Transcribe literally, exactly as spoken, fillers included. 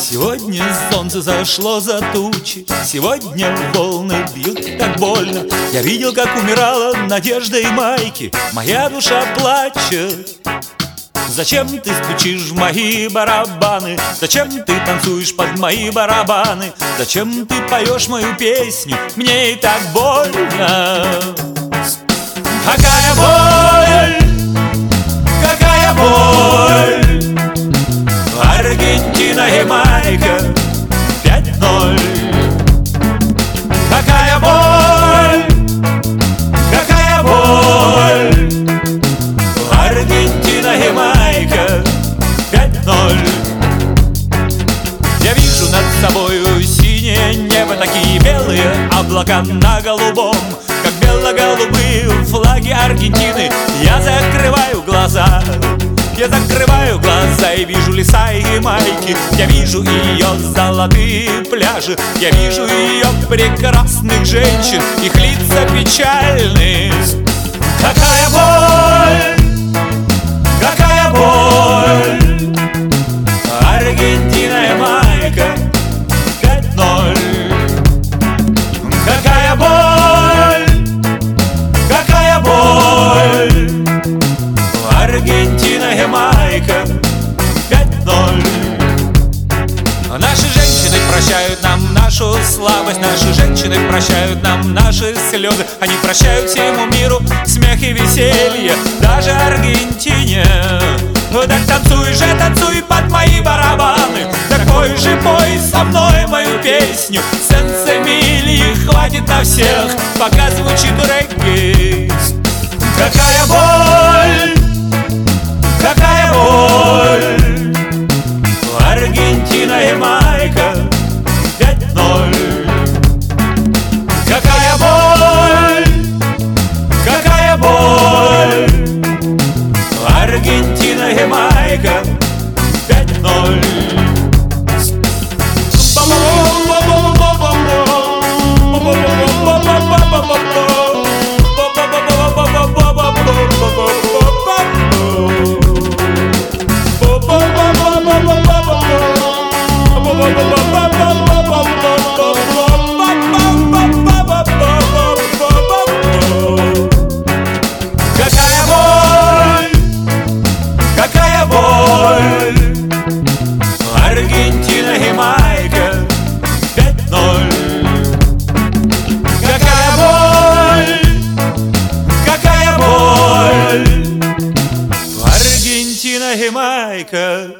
Сегодня солнце зашло за тучи, сегодня волны бьют так больно. Я видел, как умирала надежда и майки, моя душа плачет. Зачем ты стучишь в мои барабаны? Зачем ты танцуешь под мои барабаны? Зачем ты поешь мою песню? Мне и так больно. Какая боль, какая боль. Аргентина, Ямайка, пять ноль. Какая боль, какая боль. Аргентина, Ямайка, пять ноль. Я вижу над собою синее небо, такие белые облака на голубом, как бело-голубые флаги Аргентины. Я закрываю глаза, я закрываю глаза и вижу леса и Ямайки. Я вижу ее золотые пляжи, я вижу ее прекрасных женщин, их лица печальные. Какая боль, какая боль. Аргентина, Ямайка, пять ноль. Какая боль, какая боль. Аргентина, Ямайка, пять ноль. Наши женщины прощают нам нашу слабость, наши женщины прощают нам наши слезы. Они прощают всему миру смех и веселье, даже Аргентине. Так танцуй же, танцуй под мои барабаны, такой же пой со мной мою песню. Сенс-Эмилии хватит на всех, пока звучит регги. Какая боль, какая боль. Аргентина, Ямайка, пять ноль. Какая боль, какая боль. Аргентина, Ямайка, пять ноль. Какая боль, какая боль. Аргентина, Ямайка, пять ноль. Какая боль, какая боль. Аргентина, Ямайка,